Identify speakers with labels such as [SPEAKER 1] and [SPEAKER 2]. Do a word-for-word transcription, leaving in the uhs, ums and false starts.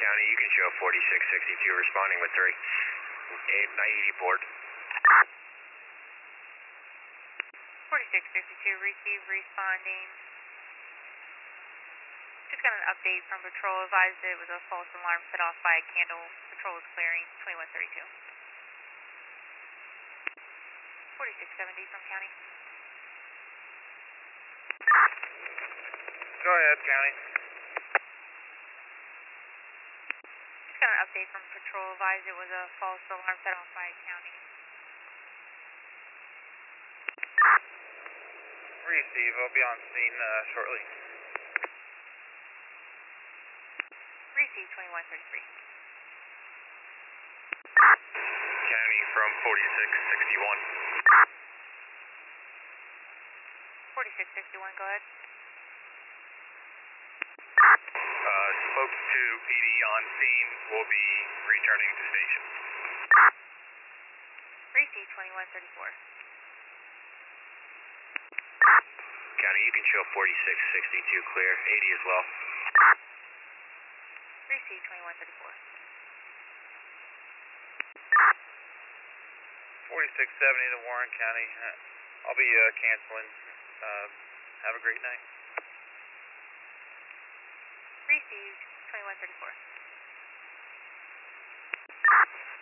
[SPEAKER 1] County, you can show forty-six sixty-two responding with three. eighty board.
[SPEAKER 2] forty-six sixty-two, receive, responding. Just got an update from patrol, advised it was a false alarm set off by a candle. Patrol is clearing, twenty-one thirty-two. forty-six seventy from county.
[SPEAKER 3] Go ahead, county.
[SPEAKER 2] Just got an update from patrol, advised it was a false alarm set off by a county.
[SPEAKER 3] Receive, I'll be on scene uh, shortly.
[SPEAKER 2] Receive, twenty-one thirty-three.
[SPEAKER 1] County from forty-six sixty-one.
[SPEAKER 2] forty-six sixty-one, go ahead.
[SPEAKER 1] Uh, spoke to P D on scene. Will be returning to station.
[SPEAKER 2] Receive, twenty-one thirty-four.
[SPEAKER 1] County, you can show forty-six sixty-two clear, eighty as well.
[SPEAKER 2] Receive, twenty-one thirty-four.
[SPEAKER 3] forty-six seventy to Warren County. Uh, I'll be uh, canceling. Uh, have a great night.
[SPEAKER 2] Received, twenty-one thirty-four.